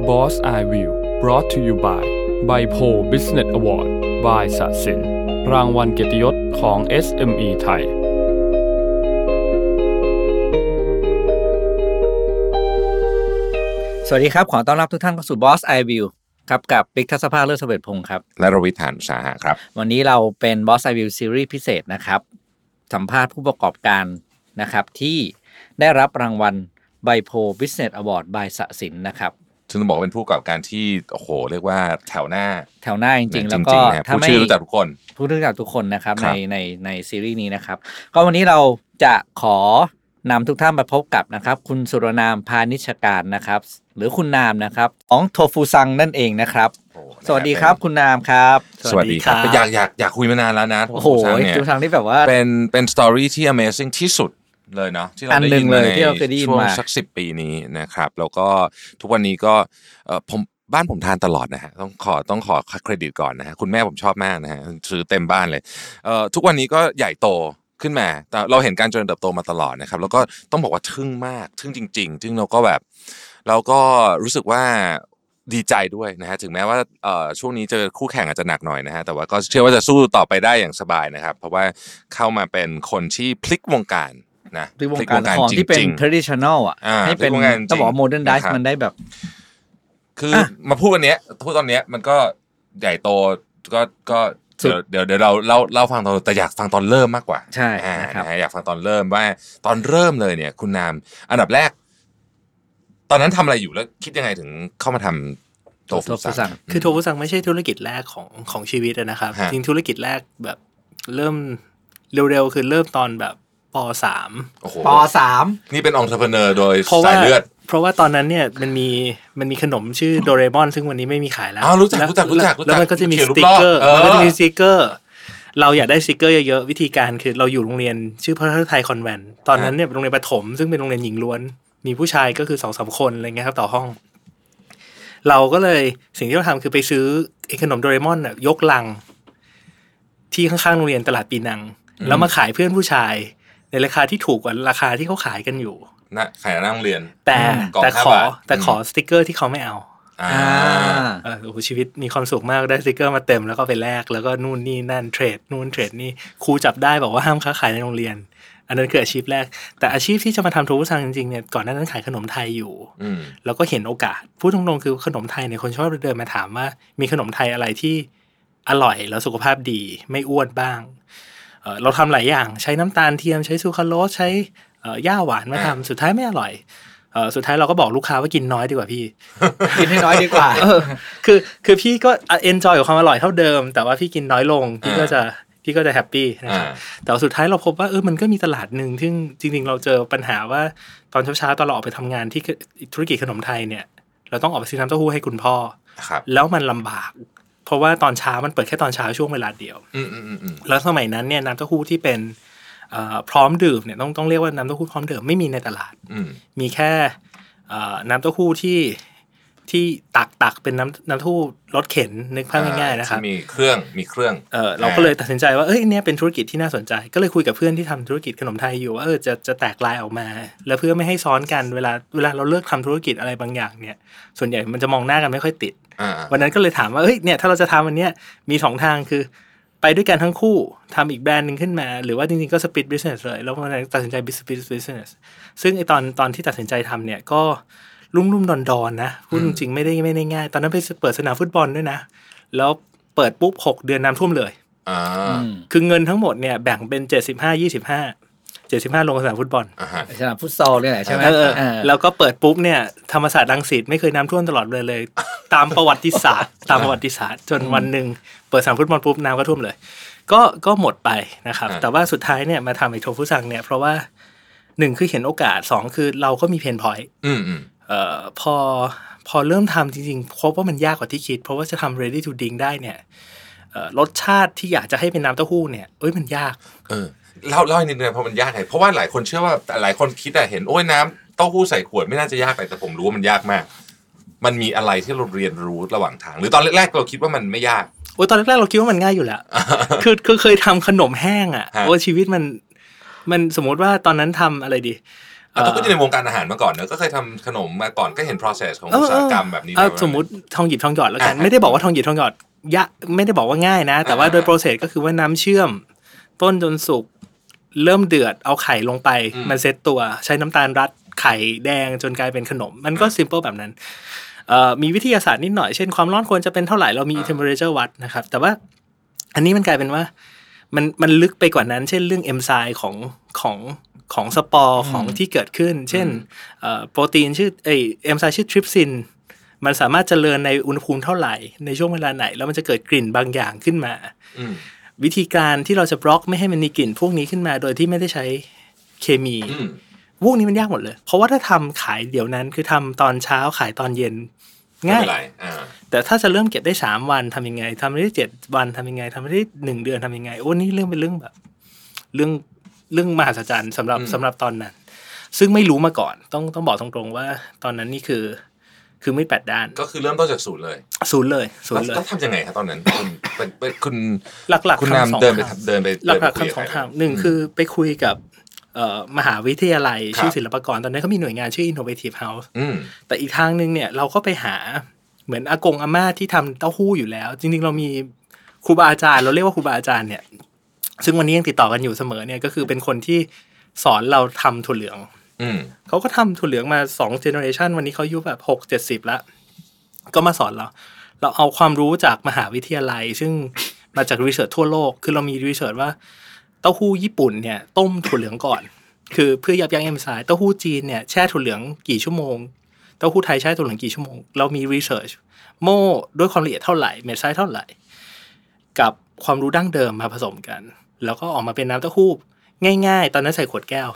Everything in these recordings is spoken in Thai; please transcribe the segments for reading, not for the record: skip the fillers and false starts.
Boss Eye View brought to you by ใบโพ Business Award by สศิลป์รางวัลเกียรติยศของ SME ไทยสวัสดีครับขอต้อนรับทุกท่านเข้าสู่ Boss Eye View ครับกับปิ๊กทัศภาค เลิศเสวตพงศ์ครับและรวิทย์ หาญอุตสาหะครับวันนี้เราเป็น Boss Eye View Series พิเศษนะครับสัมภาษณ์ผู้ประกอบการนะครับที่ได้รับรางวัลใบโพ Business Award by สศิลป์นะครับซึ่งต้องบอกว่าเป็นผู้ประกอบการที่โอ้โหเรียกว่าแถวหน้าจริงๆแล้วก็ถ้าไม่รู้จักทุกคนนะครับในซีรีส์นี้นะครับก็วันนี้เราจะขอนำทุกท่านมาพบกับนะครับคุณสุรนามพานิชการนะครับหรือคุณนามนะครับของโทฟูซังนั่นเองนะครับสวัสดีครับคุณนามครับสวัสดีครับอยากคุยมานานแล้วนะโอ้โหโทฟูซังที่แบบว่าเป็นสตอรี่ที่ Amazing ที่สุดเลยเนาะที่เราได้ยินมาในช่วงสัก10 ปีนี้นะครับแล้วก็ทุกวันนี้ก็บ้านผมทานตลอดนะฮะต้องขอเครดิตก่อนนะฮะคุณแม่ผมชอบมากนะฮะซื้อเต็มบ้านเลยทุกวันนี้ก็ใหญ่โตขึ้นมาแต่เราเห็นการเจริญเติบโตมาตลอดนะครับแล้วก็ต้องบอกว่าทึ่งมากทึ่งจริงๆซึ่งเราก็รู้สึกว่าดีใจด้วยนะฮะถึงแม้ว่าช่วงนี้เจอคู่แข่งอาจจะหนักหน่อยนะฮะแต่ว่าก็เชื่อว่าจะสู้ต่อไปได้อย่างสบายนะครับเพราะว่าเข้ามาเป็นคนที่พลิกวงการนะพลิกวงการของที่เป็น traditional อ่ะให้เป็นต้องบอกว่า modernize มันได้แบบคือมาพูดตอนเนี้ยมันก็ใหญ่โตก็เดี๋ยวเราฟังตอนแต่อยากฟังตอนเริ่มมากกว่าใช่นะครับอยากฟังตอนเริ่มว่าตอนเริ่มเลยเนี่ยคุณนามอันดับแรกตอนนั้นทำอะไรอยู่แล้วคิดยังไงถึงเข้ามาทำโทฟูซังคือโทฟูซังไม่ใช่ธุรกิจแรกของชีวิตนะครับจริงธุรกิจแรกแบบเริ่มเร็วๆคือเริ่มตอนแบบป.3 นี่เป็น entrepreneur โดยสายเลือดเพราะว่าตอนนั้นเนี่ยมันมีขนมชื่อโดเรมอนซึ่งวันนี้ไม่มีขายแล้วรู้จักแล้วมันก็จะมีสติ๊กเกอร์เราอยากได้สติ๊กเกอร์เยอะๆวิธีการคือเราอยู่โรงเรียนชื่อพระฤทัยคอนแวนต์ตอนนั้นเนี่ยเป็นโรงเรียนประถมซึ่งเป็นโรงเรียนหญิงล้วนมีผู้ชายก็คือ 2-3 คนอะไรเงี้ยครับต่อห้องเราก็เลยสิ่งที่เราทำคือไปซื้อขนมโดเรมอนยกลังที่ข้างๆโรงเรียนตลาดปีนังแล้วมาขายเพื่อนผู้ชายในราคาที่ถูกกว่าราคาที่เขาขายกันอยู่นะขายหน้าโรงเรียนแต่ขอสติ๊กเกอร์ที่เขาไม่เอาโอ้โหชีวิตมีความสุขมากได้สติ๊กเกอร์มาเต็มแล้วก็ไปแลกแล้วก็นู่นนี่นั่นเทรดนี่ครูจับได้บอกว่าห้ามค้าขายในโรงเรียนอันนั้นคืออาชีพแรกแต่อาชีพที่จะมาทำโทฟูซังจริงๆเนี่ยก่อนหน้านั้นขายขนมไทยอยู่แล้วก็เห็นโอกาสพูดตรงๆคือขนมไทยเนี่ยคนชอบเดินมาถามว่ามีขนมไทยอะไรที่อร่อยแล้วสุขภาพดีไม่อ้วนบ้างเราทำหลายอย่างใช้น้ำตาลเทียมใช้ซูคราโลสใช้ย่าหวานมาทำสุดท้ายไม่อร่อยสุดท้ายเราก็บอกลูกค้าว่ากินน้อยดีกว่าพี่กินให้น้อยดีกว่าคือพี่ก็เอนจอยกับความอร่อยเท่าเดิมแต่ว่าพี่กินน้อยลงพี่ก็จะแฮปปี้นะครับแต่สุดท้ายเราพบว่ามันก็มีตลาดนึงที่จริงๆเราเจอปัญหาว่าตอนเช้าๆตอนเราออกไปทำงานที่ธุรกิจขนมไทยเนี่ยเราต้องออกไปซื้อน้ำเต้าหู้ให้คุณพ่อแล้วมันลำบากเพราะว่าตอนเช้ามันเปิดแค่ตอนเช้าช่วงเวลาเดียวแล้วสมัยนั้นเนี่ยน้ำเต้าหู้ที่เป็นพร้อมดื่มเนี่ยต้องเรียกว่าน้ำเต้าหู้พร้อมดื่มไม่มีในตลาดมีแค่น้ำเต้าหู้ที่ตักเป็นน้ำเต้าหู้รถเข็นนึกภาพง่ายๆนะครับมีเครื่องเราก็เลยตัดสินใจว่าเนี่ยเป็นธุรกิจที่น่าสนใจก็เลยคุยกับเพื่อนที่ทำธุรกิจขนมไทยอยู่ว่าจะแตกลายออกมาแล้วเพื่อไม่ให้ซ้อนกันเวลาเราเลือกทำธุรกิจอะไรบางอย่างเนี่ยส่วนใหญ่มันจะมองหน้ากันไม่ค่อยติดวันนั้นก็เลยถามว่าเนี่ยถ้าเราจะทำวันนี้มี2ทางคือไปด้วยกันทั้งคู่ทำอีกแบรนด์นึงขึ้นมาหรือว่าจริงๆก็สปิทบิสเนสเลยแล้ววันนั้นตัดสินใจสปิทบิสเนสซึ่งไอตอนที่ตัดสินใจทำเนี่ยก็ลุ่มๆดอนๆนะพูดจริงๆไม่ได้ง่ายตอนนั้นไปเปิดสนามฟุตบอลด้วยนะแล้วเปิดปุ๊บ6 เดือนน้ำท่วมเลยคือเงินทั้งหมดเนี่ยแบ่งเป็น75-25ลงสนามฟุตบอลสนามฟุตซอลเนี่ยใช่ไหมแล้วก็เปิดปุ๊บเนี่ยธรรมศาสตร์รังสิตไม่เคยน้ำท่วมตลอดเลยตามประวัติศาสตร์จนวันหนึ่งเปิดสนามฟุตบอลปุ๊บน้ำก็ท่วมเลยก็หมดไปนะครับแต่ว่าสุดท้ายเนี่ยมาทำไอ้โทฟูซังเนี่ยเพราะว่า1คือเห็นโอกาส2คือเราก็มีเพนพอยต์พอเริ่มทำจริงๆพบว่ามันยากกว่าที่คิดเพราะว่าจะทำ ready to drink ได้เนี่ยรสชาติที่อยากจะให้เป็นน้ำเต้าหู้เนี่ยมันยากเล่านิดนึงเพราะมันยากไงเพราะว่าหลายคนเชื่อว่าหลายคนคิดเห็นน้ำเต้าหู้ใส่ขวดไม่น่าจะยากแต่ผมรู้ว่ามันยากมากมันมีอะไรที่เราเรียนรู้ระหว่างทางหรือตอนแรกๆเราคิดว่ามันไม่ยากตอนแรกๆเราคิดว่ามันง่ายอยู่แล้วคือเคยทำขนมแห้งชีวิตมันสมมติว่าตอนนั้นทำอะไรดีแต่ก็อยู่ในวงการอาหารมาก่อนเนอะก็เคยทำขนมมาก่อนก็เห็น process ของอุตสาหกรรมแบบนี้สมมุติทองหยิบทองหยอดแล้วกันไม่ได้บอกว่าทองหยิบทองหยอดไม่ได้บอกว่าง่ายนะแต่ว่าโดย process ก็คือว่าน้ำเชื่อมต้นจนสุกเริ่มเดือดเอาไข่ลงไปมันเซตตัวใช้น้ำตาลรัดไข่แดงจนกลายเป็นขนมมันก็ simple แบบนั้นมีวิทยาศาสตร์นิดหน่อยเช่นความร้อนควรจะเป็นเท่าไหร่เรามี temperature วัดนะครับแต่ว่าอันนี้มันกลายเป็นว่ามันลึกไปกว่านั้นเช่นเรื่องเอนไซม์ของสปอร์ของที่เกิดขึ้นเช่นโปรตีนชื่อเอนไซม์ชื่อทริปซินมันสามารถเจริญในอุณหภูมิเท่าไหร่ในช่วงเวลาไหนแล้วมันจะเกิดกลิ่นบางอย่างขึ้นมาวิธีการที่เราจะบล็อกไม่ให้มันมีกลิ่นพวกนี้ขึ้นมาโดยที่ไม่ได้ใช้เคมีพวกนี้มันยากหมดเลยเพราะว่าถ้าทำขายเดี๋ยวนั้นคือทำตอนเช้าขายตอนเย็นง่ายแต่ถ้าจะเริ่มเก็บได้3วันทำยังไงทำได้7วันทำยังไงทำได้1เดือนทำยังไงโอ้นี่เรื่องเป็นเรื่องแบบเรื่องมหัศจรรย์สำหรับตอนนั้นซึ่งไม่รู้มาก่อนต้องบอกตรงๆว่าตอนนั้นนี่คือไม่8ด้านก็คือเริ่มต้นจากศูนย์เลยแล้วทำยังไงครับตอนนั้นคุณหลักๆคุณนำเดินไปหลักๆคำสองทางหนึ่งคือไปคุยกับมหาวิทยาลัยชื่อศิลปากรตอนนั้นเขามีหน่วยงานชื่อ Innovative House แต่อีกทางนึงเนี่ยเราก็ไปหาเหมือนอากงอาม่าที่ทำเต้าหู้อยู่แล้วจริงๆเรามีครูบาอาจารย์เราเรียกว่าครูบาอาจารย์เนี่ยซึ่งวันนี้ยังติดต่อกันอยู่เสมอเนี่ยก็คือเป็นคนที่สอนเราทำถั่วเหลืองเขาก็ทำถั่วเหลืองมา2 generation วันนี้เขาอายุแบบ60-70แล้วก็มาสอนเราเอาความรู้จากมหาวิทยาลัยซึ่งมาจากรีเสิร์ชทั่วโลกคือเรามีรีเสิร์ชว่าเต้าหู้ญี่ปุ่นเนี่ยต้มถั่วเหลืองก่อนคือเพื่อยับยั้งเอนไซม์เต้าหู้จีนเนี่ยแช่ถั่วเหลืองกี่ชั่วโมงเต้าหู้ไทยแช่ถั่วเหลืองกี่ชั่วโมงเรามีรีเสิร์ชโม่ด้วยความละเอียดเท่าไหร่เม็ดไซส์เท่าไหร่กับความรู้ดั้งเดิมมาผสมกันแล้วก็ออกมาเป็นน้ำเต้าหู้ง่ายๆตอนนั้นใส่ขวดแก้ว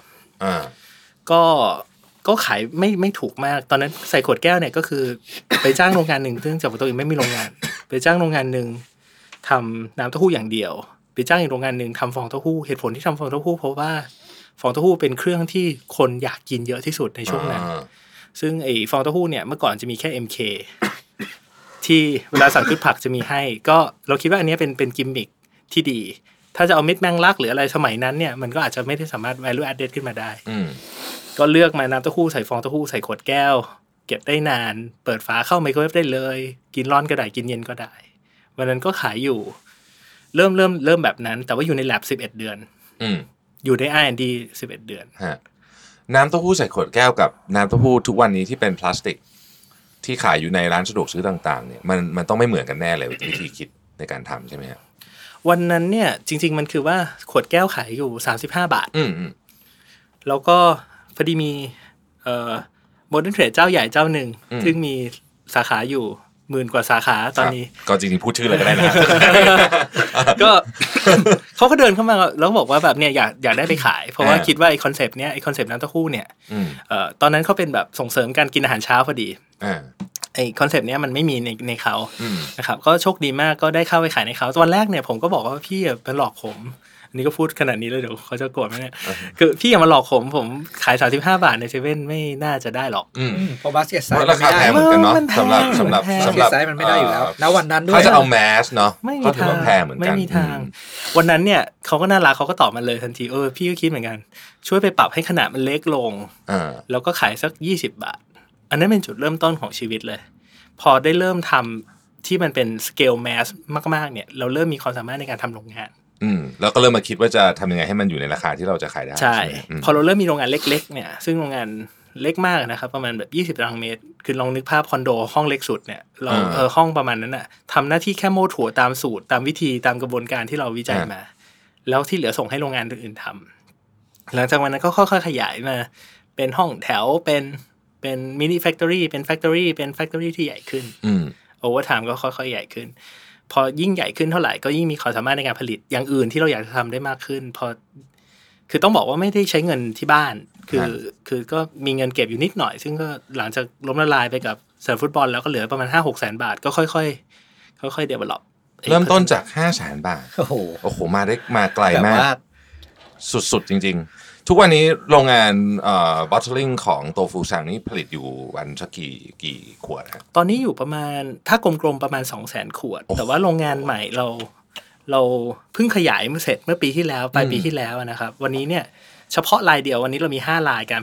ก็ขายไม่ถูกมากตอนนั้นใส่ขวดแก้วเนี่ยก็คือ ไปจ้างโรงงานหนึ่งซึ่งจากตัวเองไม่มีโรงงานไปจ้างโรงงานหนึ่งทำน้ำเต้าหู้อย่างเดียวไปจ้างอีกโรงงานหนึ่งทำฟองเต้าหู้เหตุผลที่ทำฟองเต้าหู้เพราะว่าฟองเต้าหู้เป็นเครื่องที่คนอยากกินเยอะที่สุดในช่วงนั้นซึ่งไอ้ฟองเต้าหู้เนี่ยเมื่อก่อนจะมีแค่ MK ที่เวลาสั่งพืชผักจะมีให้ก็เราคิดว่าอันนี้เป็นกิมมิคที่ดีถ้าจะเอาเม็ดแมงลักหรืออะไรสมัยนั้นเนี่ยมันก็อาจจะไม่ได้สามารถ value added ขึ้นมาได้ก็เลือกมาน้ำเต้าหู้ใส่ฟองเต้าหู้ใส่ขวดแก้วเก็บได้นานเปิดฝาเข้าไมโครเวฟได้เลยกินร้อนก็ได้กินเย็นก็ได้วันนั้นก็ขายอยู่เริ่มแบบนั้นแต่ว่าอยู่ใน lab 11 เดือนอยู่ใน R&D 11 เดือนน้ำเต้าหู้ใส่ขวดแก้วกับน้ำเต้าหู้ทุกวันนี้ที่เป็นพลาสติกที่ขายอยู่ในร้านสะดวกซื้อต่างๆเนี่ยมันต้องไม่เหมือนกันแน่เลยวิธีคิดในการทำใช่ไหมครับวันนั้นเนี่ยจริงๆมันคือว่าขวดแก้วขายอยู่35 บาทแล้วก็พอดีมีโมเดิร์นเทรดเจ้าใหญ่เจ้าหนึ่งซึ่งมีสาขาอยู่10,000 กว่าสาขาตอนนี้ก็จริงๆพูดชื่อเลยก็ได้นะก็เขาก็เดินเข้ามาแล้วบอกว่าแบบเนี่ยอยากได้ไปขายเพราะว่าคิดว่าไอ้คอนเซปต์เนี้ยไอ้คอนเซปต์น้ำเต้าหู้เนี่ยตอนนั้นเขาเป็นแบบส่งเสริมการกินอาหารเช้าพอดีไอ้คอนเซปต์เนี้ยมันไม่มีในเขานะครับก็โชคดีมากก็ได้เข้าไปขายในเขาตอนแรกเนี่ยผมก็บอกว่าพี่เป็นหลอกผมอันนี้ก็พูดขนาดนี้เลยเดี๋ยวเขาจะโกรธไหมเนี่ยคือพี่อย่ามาหลอกผมขาย35 บาทในเซเว่นไม่น่าจะได้หรอกเพราะบาสเกตไซส์ราคาแพงเหมือนกันเนาะสำหรับไซส์มันไม่ได้อยู่แล้วณวันนั้นด้วยถ้าจะเอาแมสเนาะไม่มีทางแพงเหมือนกันไม่มีทางวันนั้นเนี่ยเขาก็น่ารักเขาก็ตอบมาเลยทันทีพี่ก็คิดเหมือนกันช่วยไปปรับให้ขนาดมันเล็กลงแล้วก็ขายสัก20 บาทอันนั้นเป็นจุดเริ่มต้นของชีวิตเลยพอได้เริ่มทำที่มันเป็นสเกลแมสมากๆเนี่ยเราเริ่มมีความสามารถในการทำโรงงานแล้วก็เริ่มมาคิดว่าจะทำยังไงให้มันอยู่ในราคาที่เราจะขายได้ใช่พอเราเริ่มมีโรงงานเล็กๆเนี่ยซึ่งโรงงานเล็กมากนะครับประมาณแบบ20 ตารางเมตรคือลองนึกภาพคอนโดห้องเล็กสุดเนี่ยเราห้องประมาณนั้นน่ะทำหน้าที่แค่โม่ถั่วตามสูตรตามวิธีตามกระบวนการที่เราวิจัยมาแล้วที่เหลือส่งให้โรงงานอื่นๆทำหลังจากนั้นก็ค่อยๆขยายมาเป็นห้องแถวเป็นมินิแฟคทอรี่เป็นแฟคทอรี่ที่ใหญ่ขึ้นโอเวอร์ไทม์ก็ค่อยๆใหญ่ขึ้นพอยิ่งใหญ่ขึ้นเท่าไหร่ก็ยิ่งมีความสามารถในการผลิตอย่างอื่นที่เราอยากจะทำได้มากขึ้นพอคือต้องบอกว่าไม่ได้ใช้เงินที่บ้านคือก็มีเงินเก็บอยู่นิดหน่อยซึ่งก็หลังจากล้มละลายไปกับสนามฟุตบอลแล้วก็เหลือประมาณ 5-6 แสนบาทก็ค่อยๆ develop เริ่มต้นจาก 500,000 บาทโอ้โหมาไกลมากสุดๆจริงๆทุกวันนี้โรงงานbottling ของโตฟูซังนี่ผลิตอยู่วันสักกี่ขวดครับตอนนี้อยู่ประมาณถ้ากลมๆประมาณ 200,000 ขวดแต่ว่าโรงงานใหม่เราเพิ่งขยายเสร็จเมื่อปีที่แล้วปลายปีที่แล้วนะครับวันนี้เนี่ยเฉพาะรายเดียววันนี้เรามี5รายการผลิต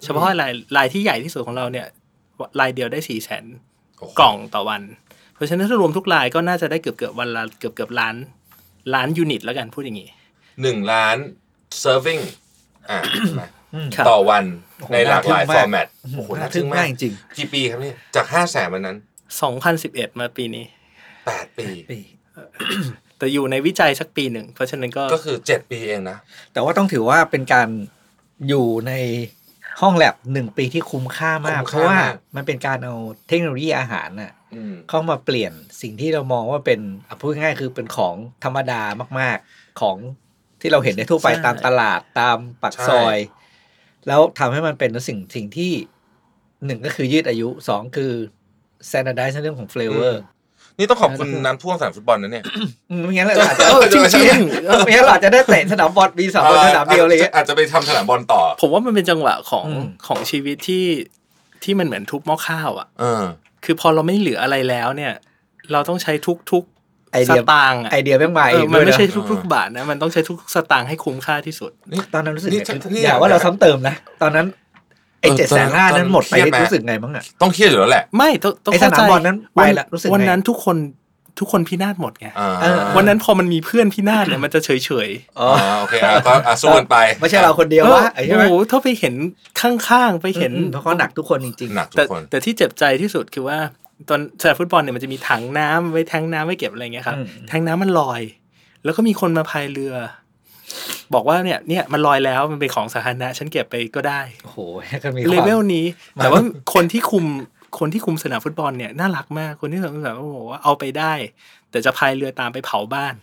เฉพาะรายที่ใหญ่ที่สุดของเราเนี่ยรายเดียวได้ 400,000 กล่องต่อวันเพราะฉะนั้นถ้ารวมทุกรายก็น่าจะได้เกือบวันละเกือบล้านยูนิตแล้วกันพูดอย่างงี้ 1 ล้าน serving ต่อวันในหลากหลายฟอร์แมตโอ้โหน่าทึ่งมากจริงกี่ปีครับนี่จาก 500,000 วันนั้น 2011มาปีนี้ 8 ปีแต่อยู่ในวิจัยสักปีหนึ่งเพราะฉะนั้นก็คือ7 ปีเองนะแต่ว่าต้องถือว่าเป็นการอยู่ในห้องแลบ1 ปีที่คุ้มค่ามากเพราะว่ามันเป็นการเอาเทคโนโลยีอาหารน่ะเข้ามาเปลี่ยนสิ่งที่เรามองว่าเป็นพูดง่ายๆคือเป็นของธรรมดามากๆของที่เราเห็นในทั่วไปตามตลาดตามปากซอยแล้วทำให้มันเป็นสิ่งที่1ก็คือยืดอายุ2คือ standardize ในเรื่องของ flavor นี่ต้องขอบคุณน้ำท่วมสนามฟุตบอลนะเนี่ยไม่งั้นเราอาจจะจริงๆไม่งั้นเราอาจจะได้เตะสนามบอลมี2สนามเดียวเลยอาจจะไปทำสนามบอลต่อผมว่ามันเป็นจังหวะของชีวิตที่มันเหมือนทุบหม้อข้าวอ่ะคือพอเราไม่เหลืออะไรแล้วเนี่ยเราต้องใช้ทุกสตางค์ไอเดียแม่งใหม่มันไม่ใช่ทุกบาทนะมันต้องใช้ทุกสตางค์ให้คุ้มค่าที่สุดตอนนั้นรู้สึกอย่าว่าเราซ้ำเติมนะตอนนั้นไอ้750,000นั้นหมดไปรู้สึกไงบ้างอ่ะต้องเครียดอยู่แล้วแหละไม่ต้องเข้าใจนั้นไปแล้วรู้สึกวันนั้นทุกคนพินาศหมดไงวันนั้นพอมันมีเพื่อนพินาศเนี่ยมันจะเฉยๆอ๋อโอเคก็สู้กันไปไม่ใช่เราคนเดียววะโอ้โหถ้าไปเห็นข้างๆไปเห็นเพราะเขาหนักทุกคนจริงๆแต่ที่เจ็บใจที่สุดคือว่าตอนสนามฟุตบอลเนี่ยมันจะมีถังน้ำไว้แทงน้ำไว้เก็บอะไรเงี้ยครับแทงน้ำมันลอยแล้วก็มีคนมาพายเรือบอกว่าเนี่ยมันลอยแล้วมันเป็นของสาธารณะฉันเก็บไปก็ได้โอ้โหก็มีเลเวลนี้แต่ว่าคนที่คุมสนามฟุตบอลเนี่ยน่ารักมากคนที่แบบว่าเอาไปได้แต่จะพายเรือตามไปเผาบ้าน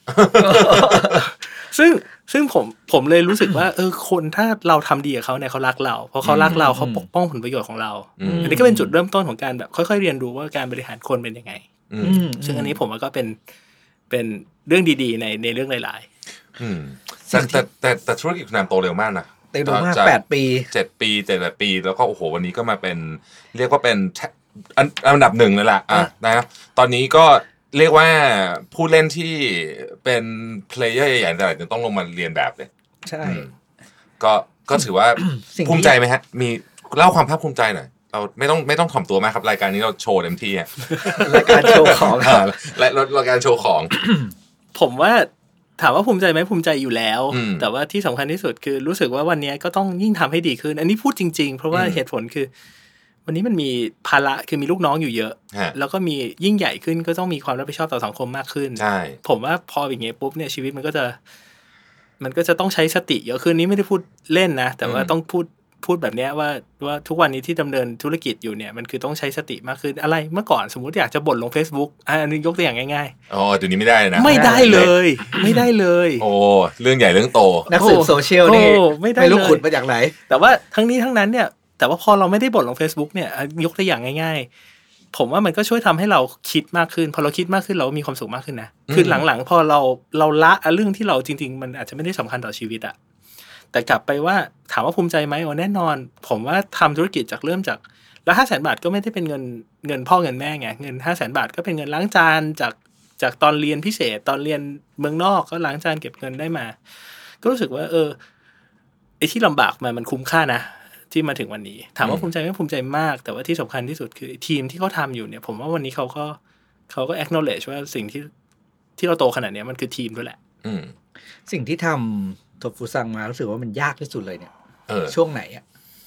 ซึ่งผมเลยรู้สึกว่าคนถ้าเราทำดีกับเขาเนี่ยเขารักเราเพราะเขารักเราเขาปกป้องผลประโยชน์ของเราอันนี้ก็เป็นจุดเริ่มต้นของการแบบค่อยๆเรียนรู้ว่าการบริหารคนเป็นยังไงซึ่งอันนี้ผมว่าก็เป็นเรื่องดีๆในเรื่องหลายๆแต่ธุรกิจคุณนามโตเร็วมากนะเร็วมาก8 ปี 7 ปี7 ปีแล้วก็โอ้โหวันนี้ก็มาเป็นเรียกว่าเป็นอันดับ1เลยล่ะนะครับตอนนี้ก็เรียกว่าผู้เล่นที่เป็นเพลเยอร์ใหญ่ๆแต่ละต้องลงมาเรียนแบบเลยใช่ก็ถือว่าภูมิใจไหมฮะมีเล่าความภาคภูมิใจหน่อยเราไม่ต้องถ่อมตัวมากครับรายการนี้เราโชว์เต็มที่รายการโชว์ของและรายการโชว์ของผมว่าถามว่าภูมิใจไหมภูมิใจอยู่แล้วแต่ว่าที่สำคัญที่สุดคือรู้สึกว่าวันนี้ก็ต้องยิ่งทำให้ดีขึ้นอันนี้พูดจริงๆเพราะว่าเหตุผลคือวันนี้มันมีภาระคือมีลูกน้องอยู่เยอะแล้วก็มียิ่งใหญ่ขึ้นก็ต้องมีความรับผิดชอบต่อสังคมมากขึ้นใช่ผมว่าพออย่างเงี้ยปุ๊บเนี่ยชีวิตมันก็จะต้องใช้สติเยอะขึ้นนี้ไม่ได้พูดเล่นนะแต่ว่าต้องพูดแบบนี้ว่าทุกวันนี้ที่ดำเนินธุรกิจอยู่เนี่ยมันคือต้องใช้สติมากขึ้นอะไรเมื่อก่อนสมมุติอยากจะบ่นลง Facebook อันนี้ยกตัวอย่างง่ายๆอ๋อเดี๋ยวนี้ไม่ได้นะไม่ได้เลยไม่ได้เลยโอ้เรื่องใหญ่เรื่องโตนักสืบโซเชียลนี่ไม่รู้ขุดมาจากไหนแต่ว่าทั้งนี้ทั้งนั้นเนี่ยแต่ว่าพอเราไม่ได้บ่นลง Facebook เนี่ยยกตัวอย่างง่ายๆผมว่ามันก็ช่วยทำให้เราคิดมากขึ้นพอเราคิดมากขึ้นเรามีความสุขมากขึ้นนะคือหลังๆพอเราละเรื่องที่เราจริงๆมันอาจจะไม่ได้สำคัญต่อชีวิตอะแต่กลับไปว่าถามว่าภูมิใจไหมแน่นอนผมว่าทำธุรกิจเริ่มจากแล้ว500,000 บาทก็ไม่ได้เป็นเงินพ่อเงินแม่ไงเงิน500,000 บาทก็เป็นเงินล้างจานจากตอนเรียนพิเศษตอนเรียนเมืองนอกก็ล้างจานเก็บเงินได้มาก็รู้สึกว่าไอ้ที่ลำบากมันคุ้มค่านะที่มาถึงวันนี้ถามว่าภูมิใจไม่ภูมิใจมากแต่ว่าที่สำคัญที่สุดคือทีมที่เขาทำอยู่เนี่ยผมว่าวันนี้เขาก็ acknowledge ว่าสิ่งที่เราโตขนาดนี้มันคือทีมด้วยแหละสิ่งที่ทำโทฟูซังมารู้สึกว่ามันยากที่สุดเลยเนี่ยช่วงไหนอ่ะ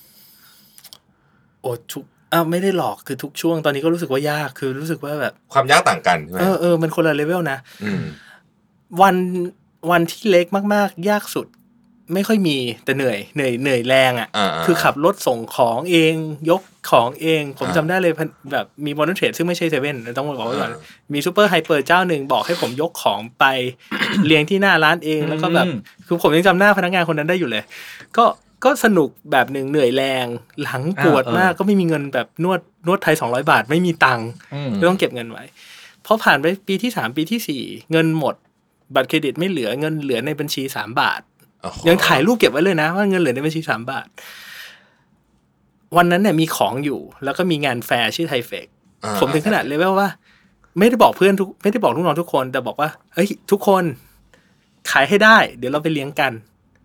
ไม่ได้หลอกคือทุกช่วงตอนนี้ก็รู้สึกว่ายากคือรู้สึกว่าแบบความยากต่างกันใช่ไหมมันคนละเลเวลนะวันที่เล็กมากๆยากสุดไม่ค่อยมีแต่เหนื่อยแรงอ่ะคือขับรถส่งของเองยกของเองผมจำได้เลยแบบมีมอเตอร์เทรดซึ่งไม่ใช่เซเว่นต้องบอกไว้ก่อนมีซูเปอร์ไฮเปอร์เจ้าหนึ่งบอกให้ผมยกของไป เรียงที่หน้าร้านเองแล้วก็แบบคือผมยังจำหน้าพนักงานคนนั้นได้อยู่เลยก็สนุกแบบหนึ่งเหนื่อยแรงหลังปวดมากก็ไม่มีเงินแบบนวดไทย200 บาทไม่มีตังค์ต้องเก็บเงินไว้พอผ่านไปปีที่3ปีที่4เงินหมดบัตรเครดิตไม่เหลือเงินเหลือในบัญชี3 บาทยังถ่ายรูปเก็บไว้เลยนะว่าเงินเหลือในบัญชี3 บาทวันนั้นเนี่ยมีของอยู่แล้วก็มีงานแฟร์ชื่อไทเฟกผมถึงขนาดเลเวลว่าไม่ได้บอกเพื่อนไม่ได้บอกลูกน้องทุกคนแต่บอกว่าเฮ้ยทุกคนขายให้ได้เดี๋ยวเราไปเลี้ยงกัน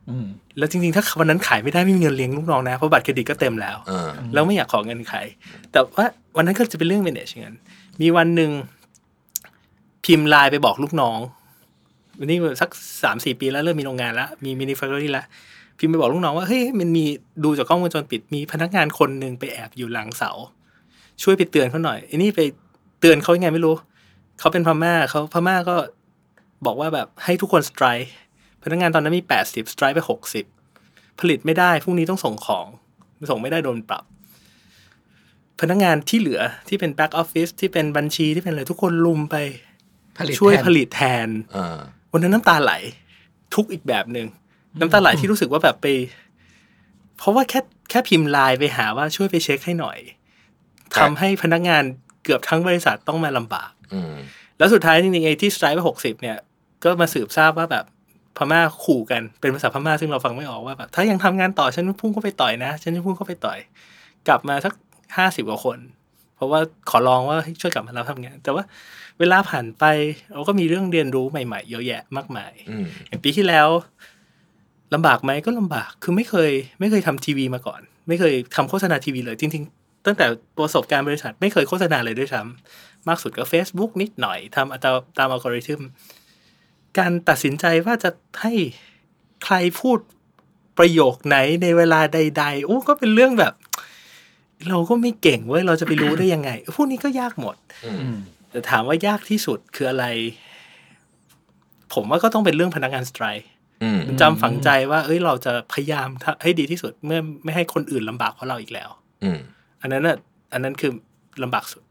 แล้วจริงๆถ้าวันนั้นขายไม่ได้ไม่มีเงินเลี้ยงลูกน้องนะเพราะบัตรเครดิตก็เต็มแล้วแล้วไม่อยากขอเงินใครแต่ว่าวันนั้นก็จะเป็นเรื่อง manage เงินมีวันนึงพิมพ์ไลน์ไปบอกลูกน้องวันนี้สัก 3-4 ปีแล้วเริ่มมีโรงงานแล้วมีมินิแฟคทอรี่แล้วพิมพ์ไปบอกลูกน้องว่าเฮ้ยมันมีดูจากกล้องวงจรปิดมีพนักงานคนนึงไปแอบอยู่หลังเสาช่วยไปเตือนเขาหน่อยไอ้นี่ไปเตือนเขายังไงไม่รู้เขาเป็นพม่าก็บอกว่าแบบให้ทุกคนสไตรค์พนักงานตอนนั้นมี80สไตรค์ไป60ผลิตไม่ได้พรุ่งนี้ต้องส่งของส่งไม่ได้โดนปรับพนักงานที่เหลือที่เป็นแบ็กออฟฟิศที่เป็นบัญชีที่เป็นอะไรทุกคนลุมไปช่วยผลิตแทนวันนั้นน้ำตาไหลทุกอีกแบบนึงน้ำตาไหลที่รู้สึกว่าแบบไปเพราะว่าแค่พิมพ์ไลน์ไปหาว่าช่วยไปเช็คให้หน่อยทำให้พนักงานเกือบทั้งบริษัทต้องมาลำบากแล้วสุดท้ายจริงๆไอ้ที่สไตรค์ไป60เนี่ยก็มาสืบทราบว่าแบบพม่าขู่กันเป็นภาษาพม่าซึ่งเราฟังไม่ออกว่าแบบถ้ายังทำงานต่อฉันพุ่งเข้าไปต่อยนะฉันจะพุ่งเข้าไปต่อยกลับมาสัก50กว่าคนเพราะว่าขอร้องว่าให้ช่วยกลับมารับทำงานแต่ว่าเวลาผ่านไปเราก็มีเรื่องเรียนรู้ใหม่ๆเยอะแยะมากมายอย่างปีที่แล้วลำบากไหมก็ลำบากคือไม่เคยทำทีวีมาก่อนไม่เคยทำโฆษณาทีวีเลยจริงๆตั้งแต่ประสบการณ์บริษัทไม่เคยโฆษณาเลยด้วยซ้ำมากสุดก็ Facebook นิดหน่อยทำตามอัลกอริทึมการตัดสินใจว่าจะให้ใครพูดประโยคไหนในเวลาใดๆโอ้ก็เป็นเรื่องแบบเราก็ไม่เก่งเว้ยเราจะไปรู้ได้ยังไงพวกนี้ก็ยากหมดแต่ถามว่ายากที่สุดคืออะไรผมว่าก็ต้องเป็นเรื่องพนักงานสไตรค์จำฝังใจว่าเราจะพยายามให้ดีที่สุดเมื่อไม่ให้คนอื่นลำบากเพราะเราอีกแล้วอันนั้นคือลำบากสุด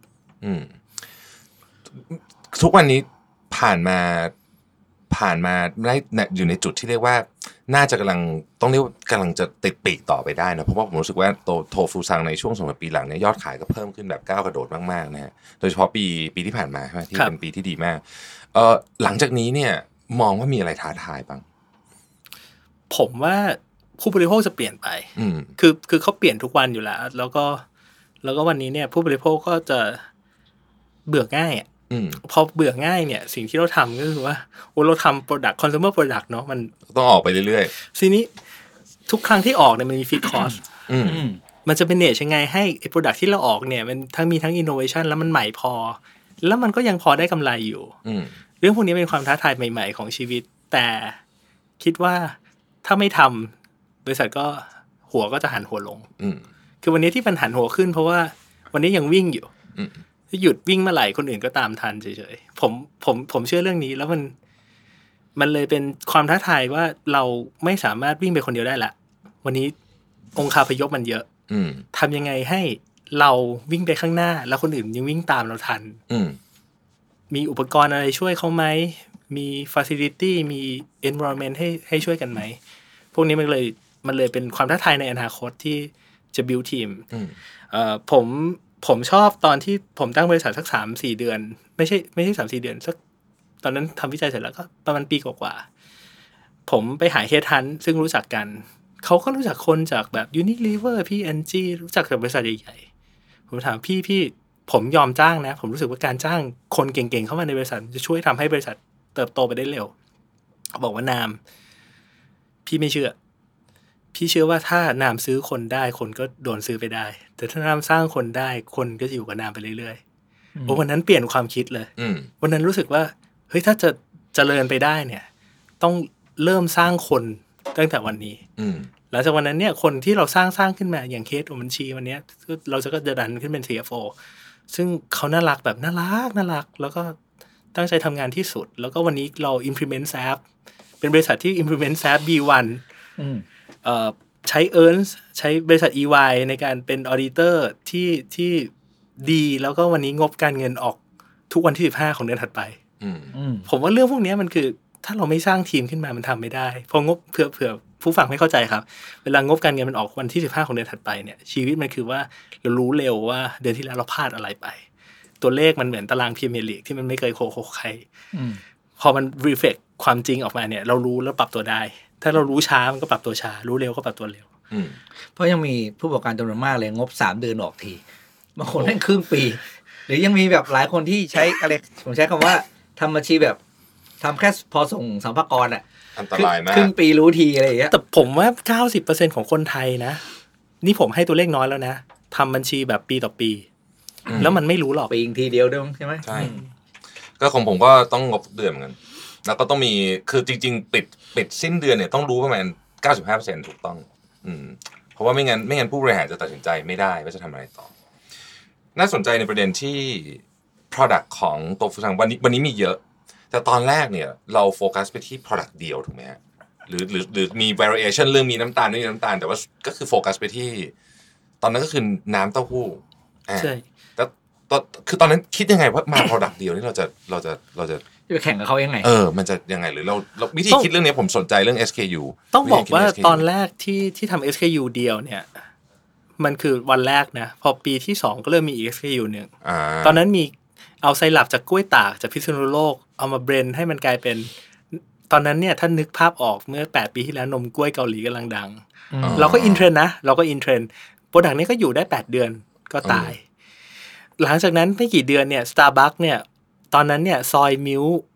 ทุกวันนี้ผ่านมาได้อยู่ในจุดที่เรียกว่าน่าจะกำลังจะติดปีกต่อไปได้นะเพราะว่าผมรู้สึกว่าโทฟูซังในช่วง2 ปีหลังเนี่ยยอดขายก็เพิ่มขึ้นแบบก้าวกระโดดมากๆนะฮะโดยเฉพาะปีที่ผ่านมาใช่ไหมที่เป็นปีที่ดีมากหลังจากนี้เนี่ยมองว่ามีอะไรท้าทายบ้างผมว่าผู้บริโภคจะเปลี่ยนไปคือเขาเปลี่ยนทุกวันอยู่แล้วก็วันนี้เนี่ยผู้บริโภคก็จะเบื่อง่ายพอเบื่อง่ายเนี่ยสิ่งที่เราทำก็คือว่าเราทำ product consumer product เนาะมันต้องออกไปเรื่อยๆทีนี้ทุกครั้งที่ออกเนี่ยมันมี feed cost มันจะเป็นเนจยังไงให้ไอ้ product ที่เราออกเนี่ยมันมีทั้ง innovation แล้วมันใหม่พอแล้วมันก็ยังพอได้กำไรอยู่เรื่องพวกนี้เป็นความท้าทายใหม่ๆของชีวิตแต่คิดว่าถ้าไม่ทำบริษัทก็หัวก็จะหันหัวลงคือวันนี้ที่มันหันหัวขึ้นเพราะว่าวันนี้ยังวิ่งอยู่ถ้าหยุดวิ่งเมื่อไหร่คนอื่นก็ตามทันเฉยๆผมเชื่อเรื่องนี้แล้วมันเลยเป็นความท้าทายว่าเราไม่สามารถวิ่งไปคนเดียวได้ละวันนี้องคาพยพมันเยอะทำยังไงให้เราวิ่งไปข้างหน้าแล้วคนอื่นยังวิ่งตามเราทันมีอุปกรณ์อะไรช่วยเขาไหมมี facility มี environment ให้ช่วยกันไหมพวกนี้มันเลยเป็นความท้าทายในอนาคตที่จะ build team ผมชอบตอนที่ผมตั้งบริษัทสัก 3-4 เดือนไม่ใช่ 3-4 เดือนสักตอนนั้นทำวิจัยเสร็จแล้วก็ประมาณปีกว่าๆผมไปหา Headhunt ซึ่งรู้จักกันเขาก็รู้จักคนจากแบบ Unilever P&G รู้จักกับบริษัทใหญ่ๆผมถามพี่ผมยอมจ้างนะผมรู้สึกว่าการจ้างคนเก่งๆเข้ามาในบริษัทจะช่วยทำให้บริษัทเติบโตไปได้เร็วเขาบอกว่านามพี่ไม่เชื่อพี่เชื่อว่าถ้านามซื้อคนได้คนก็โดนซื้อไปได้แต่ถ้านามสร้างคนได้คนก็จะอยู่กับนามไปเรื่อยๆวันนั้นเปลี่ยนความคิดเลยวันนั้นรู้สึกว่าเฮ้ยถ้าจะเจริญไปได้เนี่ยต้องเริ่มสร้างคนตั้งแต่วันนี้หลังจากวันนั้นเนี่ยคนที่เราสร้างขึ้นมาอย่างเคสบัญชีวันนี้เราก็จะดันขึ้นเป็น CFO ซึ่งเขาน่ารักแบบน่ารักแล้วก็ตั้งใจทำงานที่สุดแล้วก็วันนี้เรา implement SAP เป็นบริษัทที่ implement SAP B1 ใช้ Ernst ใช้บริษัท EY ในการเป็น auditor ที่ดีแล้วก็วันนี้งบการเงินออกทุกวันที่15ของเดือนถัดไปผมว่าเรื่องพวกนี้มันคือถ้าเราไม่สร้างทีมขึ้นมามันทำไม่ได้พองบเผื่อผู้ฟังไม่เข้าใจครับเวลางบการเงินมันออกวันที่15ของเดือนถัดไปเนี่ยชีวิตมันคือว่าเรารู้เร็วว่าเดือนที่แล้วเราพลาดอะไรไปตัวเลขมันเหมือนตารางพรีเมียร์ลีกที่มันไม่เคยโคใครพอมัน reflect ความจริงออกมาเนี่ยเรารู้แล้วปรับตัวได้ถ้าเรารู้ช้ามันก็ปรับตัวช้ารู้เร็วก็ปรับตัวเร็วเพราะยังมีผู้ประกอบการจำนวนมากเลยงบ3 เดือนออกทีบางคนได้ครึ่งปีหรือยังมีแบบหลายคนที่ใช้อะไรผมใช้คำว่าทำบัญชีแบบทำแค่พอส่งสัมภาระอันตรายมากครึ่งปีรู้ทีอะไรอย่างเงี้ยแต่ผมว่า 90% ของคนไทยนะนี่ผมให้ตัวเลขน้อยแล้วนะทำบัญชีแบบปีต่อปีแล้วมันไม่รู้หรอกปีทีเดียวด้วยใช่ไหมใช่ก็ของผมก็ต้องงบเดือนเหมือนกันแล้วก็ต้องมีคือจริงๆปิดสิ้นเดือนเนี่ยต้องรู้ประมาณ 95% ถูกต้องเพราะว่าไม่งั้นผู้บริหารจะตัดสินใจไม่ได้ว่าจะทำอะไรต่อน่าสนใจในประเด็นที่ product ของโตฟูซังวันนี้มีเยอะแต่ตอนแรกเนี่ยเราโฟกัสไปที่ product เดียวถูกไหมฮะหรือมี variation เรื่องมีน้ำตาลไม่มีน้ำตาลแต่ว่าก็คือโฟกัสไปที่ตอนนั้นก็คือน้ำเต้าหู้ใช่แล้วคือตอนนั้นคิดยังไงว่ามา product เดียวนี่เราจะไปแข่งกับเขายังไงมันจะยังไงหรือเราวิธีคิดเรื่องนี้ผมสนใจเรื่อง SKU ต้องบอกว่าตอนแรกที่ทำ SKU เดียวเนี่ยมันคือวันแรกนะพอปีที่2ก็เริ่มมี SKU นึงตอนนั้นมีเอาไซรัปจากกล้วยตากจากพิษณุโลกเอามาเบรนให้มันกลายเป็นตอนนั้นเนี่ยถ้านึกภาพออกเมื่อ8ปีที่แล้วนมกล้วยเกาหลีกำลังดังเราก็อินเทรนด์นะเราก็อินเทรนด์โปรดักต์นี้ก็อยู่ได้8เดือนก็ตายหลังจากนั้นไม่กี่เดือนเนี่ย Starbucks เนี่ยตอนนั้นเนี่ยซอยมิลค์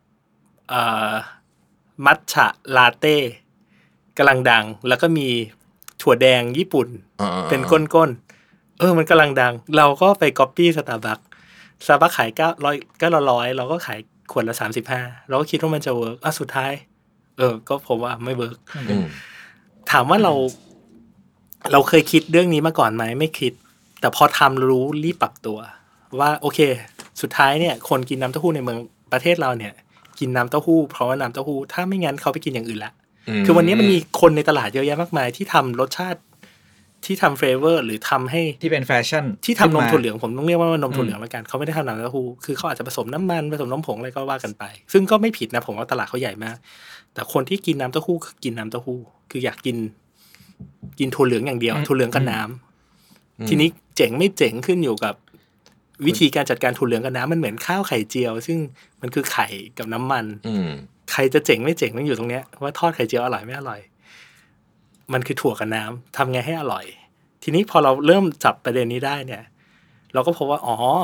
มัทฉะลาเต้กำลังดังแล้วก็มีถั่วแดงญี่ปุ่นเป็นก้นๆมันกำลังดังเราก็ไปก๊อปปี้ Starbucks ขาย900เราก็ขายขวดละ35เราก็คิดว่ามันจะเวิร์กสุดท้ายก็ผมว่าไม่เวิร์กถามว่าเราเคยคิดเรื่องนี้มาก่อนไหมไม่คิดแต่พอทำรู้รีบปรับตัวว่าโอเคสุดท้ายเนี่ยคนกินน้ำเต้าหู้ในเมืองประเทศเราเนี่ยกินน้ำเต้าหู้เพราะว่าน้ำเต้าหู้ถ้าไม่งั้นเขาไปกินอย่างอื่นละคือวันนี้มันมีคนในตลาดเยอะแยะมากมายที่ทำรสชาติที่ทำเฟลเวอร์หรือทำให้ที่เป็นแฟชั่นที่ทำนมถั่วเหลืองผมต้องเรียกว่านมถั่วเหลืองแล้วกันเขาไม่ได้ทำน้ำเต้าหู้คือเขาอาจจะผสมน้ำมันผสมน้ำผงอะไรก็ว่ากันไปซึ่งก็ไม่ผิดนะผมว่าตลาดเขาใหญ่มากแต่คนที่กินน้ำเต้าหู้คือกินน้ำเต้าหู้คืออยากกินถั่วเหลืองอย่างเดียวถั่วเหลืองกับน้ำทีนี้เจ๋งไม่เจ๋งขึ้นอยู่กับวิธีการจัดการถั่วเหลืองกับน้ำมันเหมือนข้าวไข่เจียวซึ่งมันคือไข่กับน้ำมันใครจะเจ๋งไม่เจ๋งมันอยู่ตรงเนี้ยว่าทอดไข่เจียวอร่อยไม่อร่อยมันคือถั่วกับน้ำทำไงให้อร่อยทีนี้พอเราเริ่มจับประเด็นนี้ได้เนี่ยเราก็พบว่า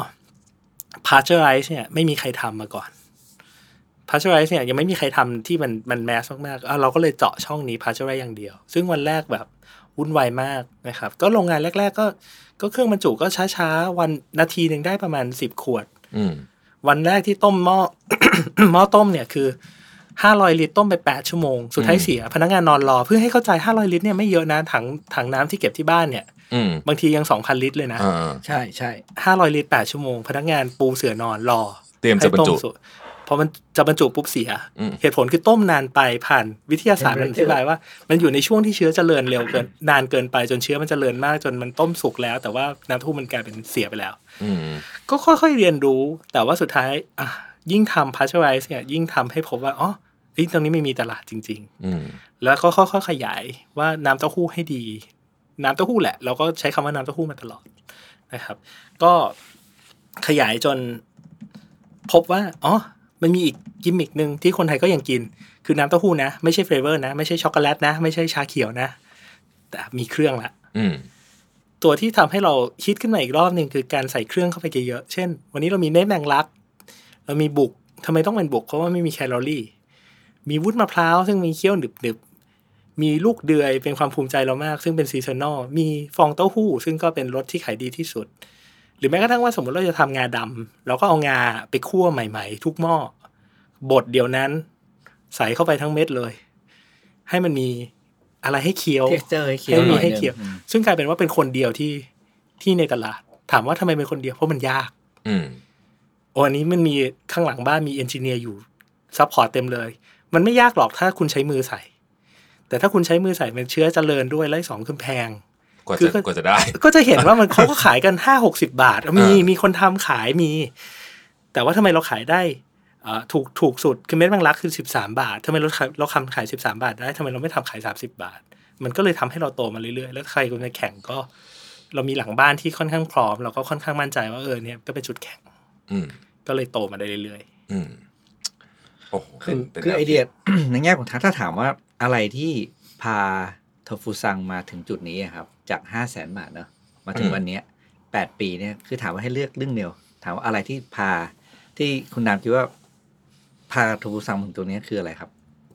pasteurize เนี่ยไม่มีใครทำมาก่อน pasteurize เนี่ยยังไม่มีใครทำที่มันแมสมากๆเราก็เลยเจาะช่องนี้ pasteurize อย่างเดียวซึ่งวันแรกแบบวุ่นวายมากนะครับก็โรงงานแรกๆก็เครื่องบรรจุก็ช้าๆวันนาทีนึงได้ประมาณ10ขวดวันแรกที่ต้มหม้อ หม้อต้มเนี่ยคือ500ลิตรต้มไป8ชั่วโมงสุดท้ายเสียพนักงานนอนรอเพื่อให้เข้าใจ500ลิตรเนี่ยไม่เยอะนะถังน้ำที่เก็บที่บ้านเนี่ยบางทียัง 2,000 ลิตรเลยนะใช่ 500ลิตร8ชั่วโมงพนักงานปูเสื่อนอนรอเตรียมจะบรรจุพอมันจะบรรจุปุ๊บเสียเหตุผลคือต้มนานไปผ่านวิทยาศาสตร์มันอธิบายว่ามันอยู่ในช่วงที่เชื้อเจริญเร็วเกินนานเกินไปจนเชื้อมันเจริญมากจนมันต้มสุกแล้วแต่ว่าน้ำเต้าหู้มันกลายเป็นเสียไปแล้วก็ค่อยๆเรียนรู้แต่ว่าสุดท้ายยิ่งทำ pasteurize เนี่ยยิ่งทำให้พบว่าตรงนี้ไม่มีตลาดจริงๆแล้วก็ค่อยๆขยายว่าน้ำเต้าหู้ให้ดีน้ำเต้าหู้แหละเราก็ใช้คำว่าน้ำเต้าหู้มาตลอดนะครับก็ขยายจนพบว่ามันมีอีกกิมมิคนึงที่คนไทยก็ยังกินคือน้ำเต้าหู้นะไม่ใช่เฟลเวอร์นะไม่ใช่ช็อกโกแลตนะไม่ใช่ชาเขียวนะแต่มีเครื่องละตัวที่ทำให้เราคิดขึ้นมาอีกรอบนึงคือการใส่เครื่องเข้าไปเยอะๆเช่นวันนี้เรามีเม็ดแมงลักเรามีบุกทำไมต้องเป็นบุกเพราะว่าไม่มีแคลอรี่มีวุ้นมะพร้าวซึ่งมีเคี้ยวหนึบๆมีลูกเดือยเป็นความภูมิใจเรามากซึ่งเป็นซีซันนอลมีฟองเต้าหู้ซึ่งก็เป็นรสที่ขายดีที่สุดหรือแม้กระทั่งว่าสมมติเราจะทำงาดำเราก็เอางาไปคั่วใหม่ๆทุกหม้อบดเดี๋ยวนั้นใส่เข้าไปทั้งเม็ดเลยให้มันมีอะไรให้เคี้ยว texture ให้มีให้เคี้ยวซึ่งกลายเป็นว่าเป็นคนเดียวที่ในตลาดถามว่าทำไมเป็นคนเดียวเพราะมันยากอันนี้มันมีข้างหลังบ้านมีเอนจิเนียร์อยู่ซัพพอร์ตเต็มเลยมันไม่ยากหรอกถ้าคุณใช้มือใส่แต่ถ้าคุณใช้มือใส่มันเชื้อเจริญด้วยและ2คือแพงกว่าจะได้ก็จะเห็นว่ามันเขาก็ขายกัน 5-60 บาทมีคนทำขายมีแต่ว่าทำไมเราขายได้ถูกสุดคือเม็ดแมงลักคือ13 บาททำไมเราขาย13 บาทได้ทำไมเราไม่ทำขาย30 บาทมันก็เลยทำให้เราโตมาเรื่อยๆแล้วใครคนจะแข่งก็เรามีหลังบ้านที่ค่อนข้างพร้อมเราก็ค่อนข้างมั่นใจว่าเนี่ยก็เป็นจุดแข่งก็เลยโตมาได้เรื่อยๆโอ้คือไอเดีย ในแง่ของถ้าถามว่าอะไรที่พาโทฟูซังมาถึงจุดนี้ครับจาก 500,000 บาทเนาะมาถึงวันนี้8 ปีเนี่ยคือถามว่าให้เลือกเรื่องเดียวถามว่าอะไรที่พาที่คุณนามคิดว่าพาโทฟูซังถึงตัวนี้คืออะไรครับ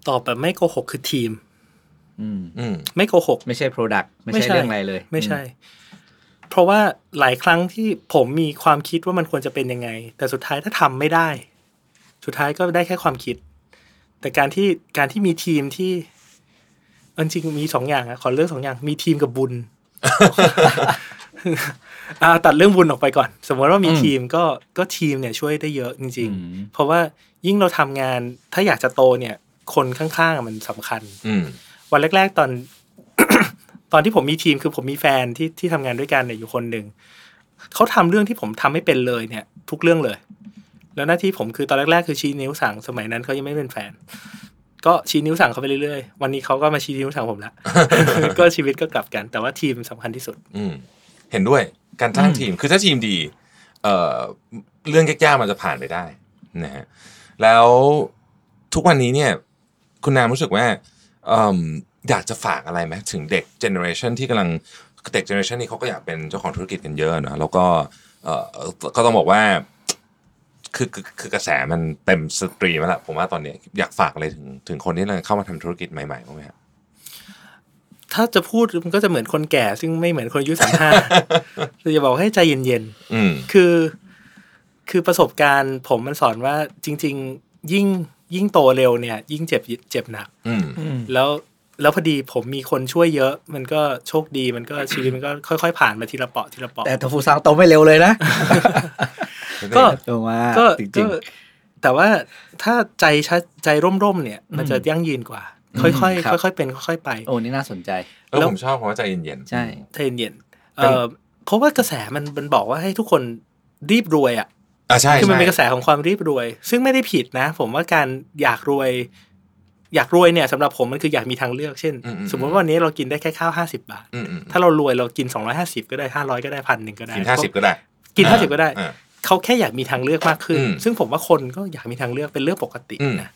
ตอบแบบไม่โกหกคือทีมไม่โกหกไม่ใช่ product ไม่ใช่เรื่องอะไรเลยไม่ใช่เพราะว่าหลายครั้งที่ผมมีความคิดว่ามันควรจะเป็นยังไงแต่สุดท้ายถ้าทำไม่ได้สุดท้ายก็ได้แค่ความคิดแต่การที่มีทีมที่จริงมี2อย่างขอเลือก2อย่างมีทีมกับบุญ ตัดเรื่องบุญออกไปก่อนสมมติว่ามีทีมก็ทีมเนี่ยช่วยได้เยอะจริงๆเพราะว่ายิ่งเราทำงานถ้าอยากจะโตเนี่ยคนข้างๆมันสำคัญวันแรกๆตอน ตอนที่ผมมีทีมคือผมมีแฟนที่ทำงานด้วยกันเนี่ยอยู่คนหนึ่งเขาทำเรื่องที่ผมทำไม่เป็นเลยเนี่ยทุกเรื่องเลยแล้วหน้าที่ผมคือตอนแรกๆคือชี้นิ้วสั่งสมัยนั้นเขายังไม่เป็นแฟนก็ชี้นิ้วสั่งเขาไปเรื่อยๆวันนี้เขาก็มาชี้นิ้วสั่งผมละ ก็ชีวิตก็กลับกันแต่ว่าทีมสำคัญที่สุดเห็นด้วยการสร้างทีมคือถ้าทีมดีเรื่องยากๆมันจะผ่านไปได้นะฮะแล้วทุกวันนี้เนี่ยคุณนามรู้สึกว่าอยากจะฝากอะไรไหมถึงเด็กเจเนอเรชันที่กำลังเด็กเจเนอเรชันนี้เขาก็อยากเป็นเจ้าของธุรกิจกันเยอะนะแล้วก็ต้องบอกว่าคือกระแสมันเต็มสตรีมแล้วล่ะผมว่าตอนนี้อยากฝากอะไรถึงคนที่กำลังเข้ามาทำธุรกิจใหม่ๆบ้างไหมครับถ้าจะพูดมันก็จะเหมือนคนแก่ซึ่งไม่เหมือนคนอายุ35คือจะบอกให้ใจเย็นๆคือประสบการณ์ผมมันสอนว่าจริงๆยิ่งโตเร็วเนี่ยยิ่งเจ็บหนักแล้วพอดีผมมีคนช่วยเยอะมันก็โชคดีมันก็ชีวิตมันก็ค่อยๆผ่านมาทีละเปาะแต่ฟูซังโตไม่เร็วเลยนะก็จริงๆแต่ว่าถ้าใจร่มๆเนี่ยมันจะยั่งยืนกว่าค่อยๆเป็นค่อยๆไปโอ้นี่น่าสนใจแล้วผมชอบคำว่าใจเย็นๆใช่ใจเย็นเพราะว่ากระแสมันบอกว่าให้ทุกคนรีบรวยใช่คือมันเป็นกระแสของความรีบรวยซึ่งไม่ได้ผิดนะผมว่าการอยากรวยเนี่ยสำหรับผมมันคืออยากมีทางเลือกเช่นสมมติว่าวันนี้เรากินได้แค่ข้าว50 บาทถ้าเรารวยเรากิน250ก็ได้500ก็ได้ 1,000 ก็ได้กิน50ก็ได้กิน50ก็ได้เขาแค่อยากมีทางเลือกมากขึ้นซึ่งผมว่าคนก็อยากมีทางเลือกเป็นเรื่องปกตินะ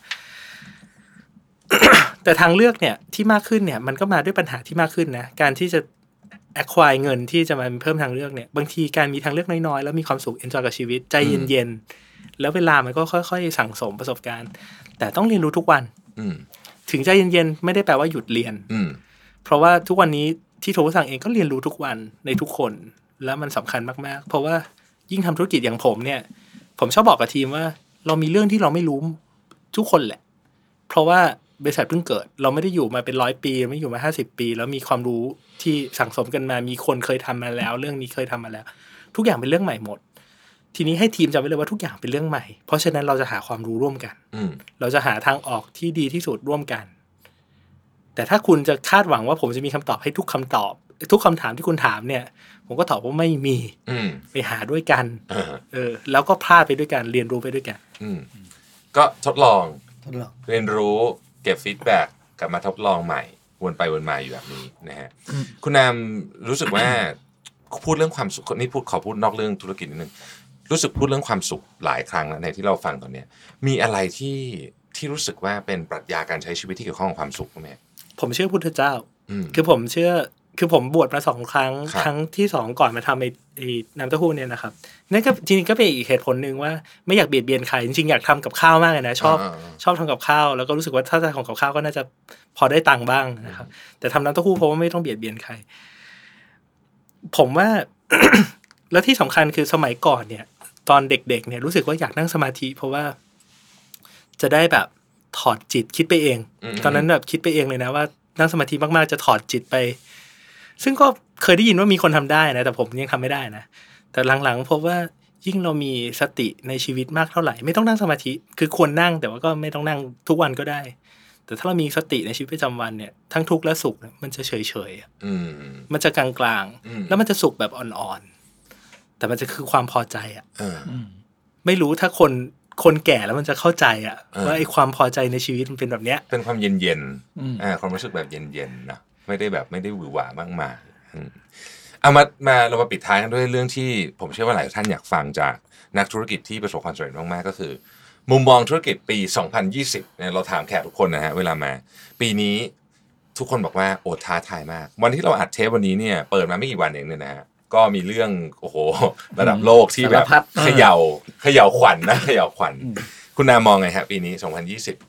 แต่ทางเลือกเนี่ยที่มากขึ้นเนี่ยมันก็มาด้วยปัญหาที่มากขึ้นนะการที่จะ acquire เงินที่จะมาเพิ่มทางเลือกเนี่ยบางทีการมีทางเลือกน้อยๆแล้วมีความสุข enjoy กับชีวิตใจเย็นๆแล้วเวลามันก็ค่อยๆสั่งสมประสบการณ์แต่ต้องเรียนรู้ทุกวันถึงใจเย็นๆไม่ได้แปลว่าหยุดเรียนเพราะว่าทุกวันนี้ที่โทรสั่งเองก็เรียนรู้ทุกวันในทุกคนแล้วมันสำคัญมากๆเพราะว่ายิ่งทำธุรกิจอย่างผมเนี่ยผมชอบบอกกับทีมว่าเรามีเรื่องที่เราไม่รู้ทุกคนแหละเพราะว่าบริษัทเพิ่งเกิดเราไม่ได้อยู่มาเป็น100 ปีไม่อยู่มา50 ปีแล้วมีความรู้ที่สั่งสมกันมามีคนเคยทำมาแล้วเรื่องนี้เคยทำมาแล้วทุกอย่างเป็นเรื่องใหม่หมดทีนี้ให้ทีมจำไว้เลยว่าทุกอย่างเป็นเรื่องใหม่เพราะฉะนั้นเราจะหาความรู้ร่วมกันเราจะหาทางออกที่ดีที่สุดร่วมกันแต่ถ้าคุณจะคาดหวังว่าผมจะมีคำตอบให้ทุกคำตอบทุกคำถามที่คุณถามเนี่ยผมก็ตอบว่าไม่มีไปหาด้วยกันแล้วก็พลาดไปด้วยกันเรียนรู้ไปด้วยกันก็ทดลองเรียนรู้เก็บฟีดแบ็กกลับมาทดลองใหม่วนไปวนมาอยู่แบบนี้นะฮะคุณนามรู้สึกว่าพูดเรื่องความสุขนี่ขอพูดนอกเรื่องธุรกิจนิดนึงรู้สึกพูดเรื่องความสุขหลายครั้งแล้วในที่เราฟังตอนนี้มีอะไรที่รู้สึกว่าเป็นปรัชญาการใช้ชีวิตที่เกี่ยวข้องกับความสุขไหมผมเชื่อพุทธเจ้าคือผมบวชมา2 ครั้งครั้งที่2ก่อนมาทำไอ้น้ำเต้าหู้เนี่ยนะครับนั่นก็จริงๆก็เป็นอีกเหตุผลนึงว่าไม่อยากเบียดเบียนใครจริงๆอยากทำกับข้าวมากเลยนะชอบทำกับข้าวแล้วก็รู้สึกว่าถ้าจะทำกับข้าวก็น่าจะพอได้ตังค์บ้างนะครับแต่ทำน้ำเต้าหู้เพราะว่าไม่ต้องเบียดเบียนใครผมว่า แล้วที่สำคัญคือสมัยก่อนเนี่ยตอนเด็กๆเนี่ยรู้สึกว่าอยากนั่งสมาธิเพราะว่าจะได้แบบถอดจิตคิดไปเองตอนนั้นแบบคิดไปเองเลยนะว่านั่งสมาธิมากๆจะถอดจิตไปซึ่งก็เคยได้ยินว่ามีคนทำได้นะแต่ผมยังทำไม่ได้นะแต่หลังๆพบว่ายิ่งเรามีสติในชีวิตมากเท่าไหร่ไม่ต้องนั่งสมาธิคือควรนั่งแต่ว่าก็ไม่ต้องนั่งทุกวันก็ได้แต่ถ้าเรามีสติในชีวิตประจำวันเนี่ยทั้งทุกข์และสุขมันจะเฉยๆมันจะกลางๆแล้วมันจะสุขแบบอ่อนๆแต่มันจะคือความพอใจไม่รู้ถ้าคนแก่แล้วมันจะเข้าใจว่าไอ้ความพอใจในชีวิตมันเป็นแบบเนี้ยเป็นความเย็นๆความรู้สึกแบบเย็นๆนะไม่ได้หวือหวามากมายเอามาเรามาปิดท้ายกันด้วยเรื่องที่ผมเชื่อว่าหลายท่านอยากฟังจากนักธุรกิจที่ประสบความสำเร็จมากๆก็คือมุมมองธุรกิจปี2020เนี่ยเราถามแขกทุกคนนะฮะเวลามาปีนี้ทุกคนบอกว่าโอ้ท้าทายมากวันที่เราอัดเทปวันนี้เนี่ยเปิดมาไม่กี่วันเองเนี่ยนะฮะก็มีเรื่องโอ้โหระดับโลกที่แบบเขย่าขวัญนะเขย่าขวัญคุณนามองไงฮะปีนี้2020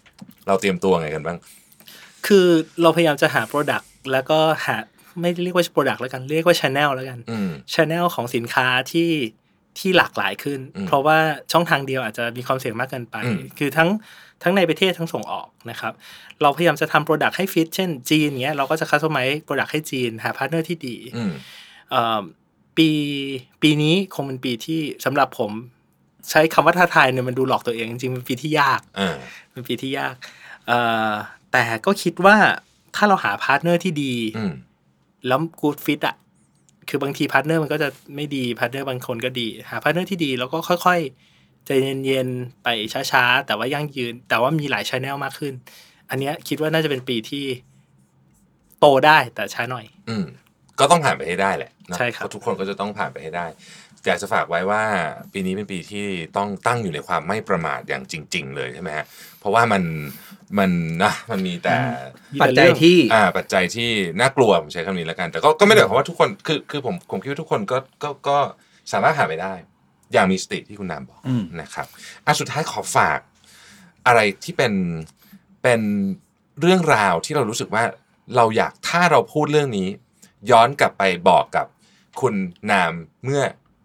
เราเตรียมตัวไงกันบ้างคือเราพยายามจะหา product แล้วก็หาไม่เรียกว่า product แล้วกันเรียกว่า channel แล้วกัน channel ของสินค้าที่หลากหลายขึ้นเพราะว่าช่องทางเดียวอาจจะมีความเสี่ยงมากเกินไปคือทั้งในประเทศทั้งส่งออกนะครับเราพยายามจะทำ product ให้ฟิตเช่นจีนเงี้ยเราก็จะ customize product ให้จีนหา partner ที่ดีปีนี้คงเป็นปีที่สำหรับผมใช้คำว่าท้าทายเนี่ยมันดูหลอกตัวเองจริงๆเป็นปีที่ยากเป็นปีที่ยากแต่ก็คิดว่าถ้าเราหาพาร์ทเนอร์ที่ดีแล้วกูดฟิตอ่ะคือบางทีพาร์ทเนอร์มันก็จะไม่ดีพาร์ทเนอร์บางคนก็ดีหาพาร์ทเนอร์ที่ดีแล้วก็ค่อยๆใจเย็นๆไปช้าๆแต่ว่ายั่งยืนแต่ว่ามีหลาย channel มากขึ้นอันเนี้ยคิดว่าน่าจะเป็นปีที่โตได้แต่ช้าหน่อยก็ต้องผ่านไปให้ได้แหละใช่ครับทุกคนก็จะต้องผ่านไปให้ได้อยากจะฝากไว้ว่าปีนี้เป็นปีที่ต้องตั้งอยู่ในความไม่ประมาทอย่างจริงๆเลยใช่ไหมฮะเพราะว่ามันมีแต่ปัจจัยที่น่ากลัวผมใช้คำนี้แล้วกันแต่ก็ไม่ได้หมายความว่าทุกคนคือผมคิดว่าทุกคนก็สามารถผ่านไปได้อย่างมีสติที่คุณนามบอกนะครับสุดท้ายขอฝากอะไรที่เป็นเรื่องราวที่เรารู้สึกว่าเราอยากถ้าเราพูดเรื่องนี้ย้อนกลับไปบอกกับคุณนามเมื่อ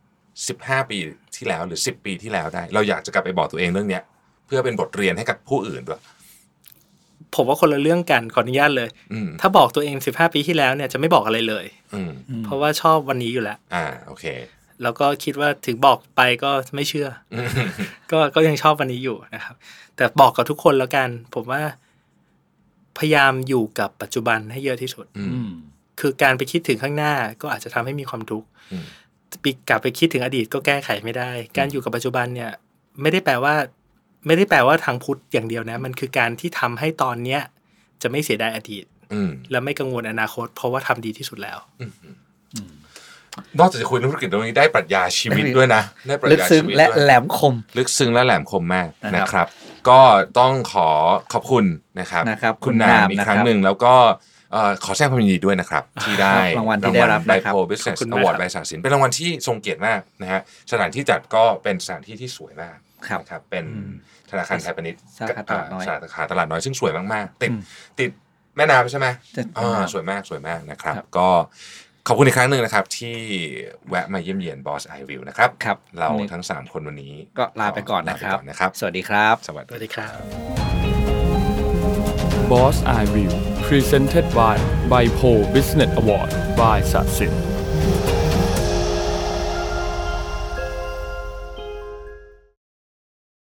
15ปีที่แล้วหรือ10ปีที่แล้วได้เราอยากจะกลับไปบอกตัวเองเรื่องนี้เพื่อเป็นบทเรียนให้กับผู้อื่นด้วยผมว่าคนละเรื่องกันขออนุญาตเลยถ้าบอกตัวเอง15ปีที่แล้วเนี่ยจะไม่บอกอะไรเลยเพราะว่าชอบวันนี้อยู่แล้วโอเคแล้วก็คิดว่าถึงบอกไปก็ไม่เชื่อก็ยังชอบวันนี้อยู่นะครับแต่บอกกับทุกคนแล้วกันผมว่าพยายามอยู่กับปัจจุบันให้เยอะที่สุดคือการไปคิดถึงข้างหน้าก็อาจจะทำให้มีความทุกข์กลับไปคิดถึงอดีตก็แก้ไขไม่ได้การอยู่กับปัจจุบันเนี่ยไม่ได้แปลว่าทางพุทธอย่างเดียวนะมันคือการที่ทำให้ตอนเนี้ยจะไม่เสียดายอดีตและไม่กังวลอนาคตเพราะว่าทำดีที่สุดแล้วนอกจากจะคุยเรื่องธุรกิจตรงนี้ได้ปรัชญาชีวิตด้วยนะได้ปรัชญาชีวิตและแหลมคมลึกซึ้งและแหลมคมมากนะครับก็ต้องขอบคุณนะครับคุณนามอีกครั้งหนึ่งแล้วก็ขอแสดงความยินดีด้วยนะครับที่ได้รางวัลที่ได้รับนะครับ Bipo Business Award ใบสาสินเป็นรางวัลที่ทรงเกียรติมากนะฮะสถานที่จัดก็เป็นสถานที่ที่สวยมากนะครับเป็นธนาคารไทยพาณิชย์สาขาตลาดน้อยซึ่งสวยมากๆติดแม่น้ำใช่ไหมสวยมากนะครับก็ขอบคุณอีกครั้งหนึ่งนะครับที่แวะมาเยี่ยมเยียน Boss Eye View นะครับเราทั้ง3คนวันนี้ก็ลาไปก่อนนะครับสวัสดีครับ Boss Eye View Presented by Bipo Business Award by สะสิน